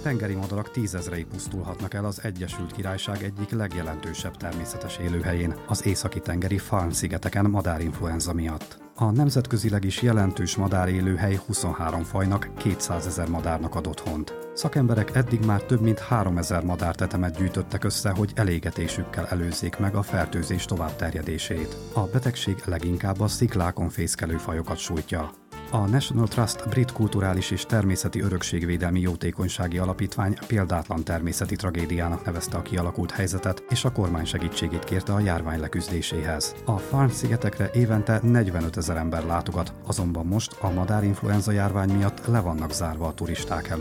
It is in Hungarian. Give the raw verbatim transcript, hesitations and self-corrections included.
Tengeri madarak tízezrei pusztulhatnak el az Egyesült Királyság egyik legjelentősebb természetes élőhelyén, az északi-tengeri Farne-szigeteken madárinfluenza miatt. A nemzetközileg is jelentős madárélőhely huszonhárom fajnak, kétszázezer madárnak ad otthont. Szakemberek eddig már több mint háromezer madártetemet gyűjtöttek össze, hogy elégetésükkel előzzék meg a fertőzés továbbterjedését. A betegség leginkább a sziklákon fészkelő fajokat sújtja. A National Trust Brit Kulturális és Természeti Örökségvédelmi Jótékonysági Alapítvány példátlan természeti tragédiának nevezte a kialakult helyzetet, és a kormány segítségét kérte a járvány leküzdéséhez. A Farne-szigetekre évente negyvenötezer ember látogat, azonban most a madárinfluenza járvány miatt le vannak zárva a turisták előtt.